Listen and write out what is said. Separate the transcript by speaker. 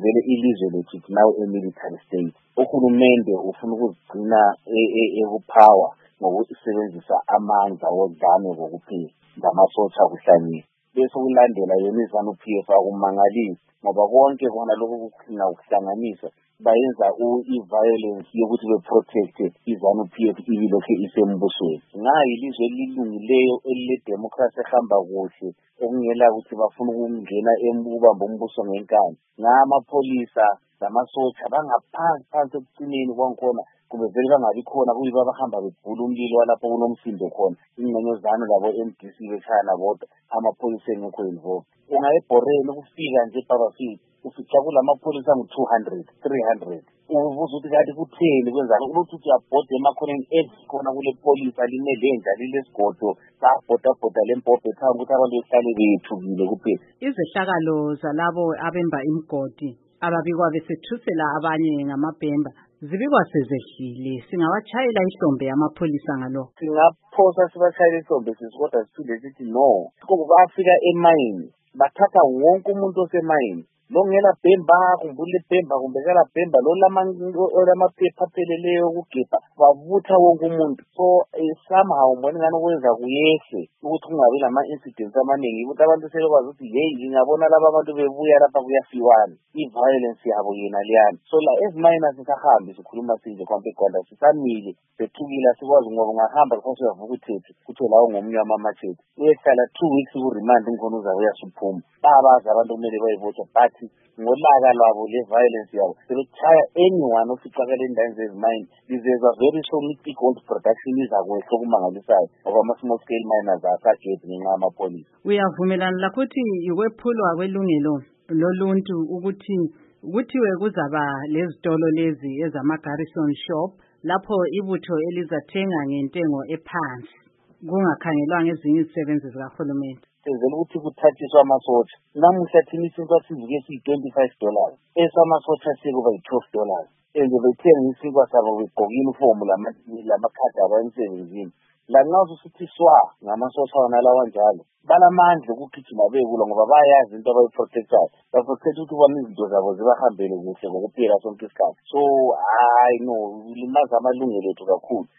Speaker 1: vele ilizwe lethu now military state. Uhulumende ufuna ukuzigcina ekupower ngokusebenzisa amandla wodlame kokuphila ngamasotsha kuhlanyile. Bese kulandela yona iZANU-PF akumangalisi ngoba konke kona lokhu kuhlanganisa bayenza i-violence yokuthi be-protect iZANU-PF ibilokhu isembusweni. Ilizwe elilungileyo elile-democracy ehamba kuhle okungela ukuthi bafuna ukungena ukubamba umbuso ngenkani. Amapholisa lamasotsha bangaphansi ekucineni kwankhona kube vele bangabi khona kuyiba bahamba bebhula umlilo walapho kunomsindo khona ingqenyozana labo MDC bechana bodwa amapholisa engekho involved. Ungayebhoreni ukufika nje eBarberfield ufica kulamapholisa angu-200 300 ubuza ukuthi kanti kutheni kwenzani ukuthi uyabhoda emakhoneni ezikhona kule polisa linelenja lilesigodo sabhoda lempobho ethanga ukuthi abantu behlale bethukile kuphela.
Speaker 2: Izehlakalo zalabo abemba imigodi ababikwa besethusela abanye ngamabhemba zibikwa sezehlile. Singawatshayela ihlombe amapholisa ngalokho.
Speaker 1: Singaphosa sibatshayela ihlombe kodwa siphinde sithi no. Ngoba bafika emayini bathatha wonke umuntu osemayini. Lo ngela bhemba kumbule bhemba kumbekela bhemba lo lamaphepha apheleleyo ukugebha babutha wonke umuntu. So somehow mbona ngani kwenza kuyehle ukuthi kungabi lama-incidents amaningi ukuthi abantu sebekwazi ukuthi hey ngiyabona laba abantu bebuya lapha kuyafiwana i-violence yabo yena liyana. So la ezimayini sisahambi sikhuluma sinje kwampe kwanda sisamile sethukile sikwazi ngoba ungahamba because uyavuka uthethe kuthiwe lawo ngomnyama amathethi uyehlala 2 weeks ku-remand ngkhona uzabe uyasuphuma. Babazi abantu kumele bayibotshwe but ngolaka lwabo le-violence yabo sebechaya anyone oficakala endaweni zezimayini lizezwa very soon i-gold production izakwehla okumangalisayo ngoba ama-small scale miners asagedi ngenxa yamapholisa.
Speaker 2: Uyavumelana lakuthi ikwephulwa kwelungelo loluntu ukuthi kuthiwe kuzaba lezitolo lezi ezama-garrison shop lapho ibutho elizathenga ngentengo ephansi kungakhangelwanga ezinye izisebenzi zikahulumeni.
Speaker 1: Senzela ukuthi kuthathiswa amasotsha. Namuhla thina isinkwa sivuke $25 esamasotsha sekuba $12 bethenga isinkwa sabo begqoka uniform lamakhadi abayemsebenzini. La nxa usuthi swa ngamasotsha wona lawa njalo balamandla ukugijima bekulwa ngoba bayazi into abayiprotectayo baprotect ukuthi bona izinto zabo zibahambele kuhle ngokuphila sonke isikhathi. So no limaza amalungelo ethu kakhulu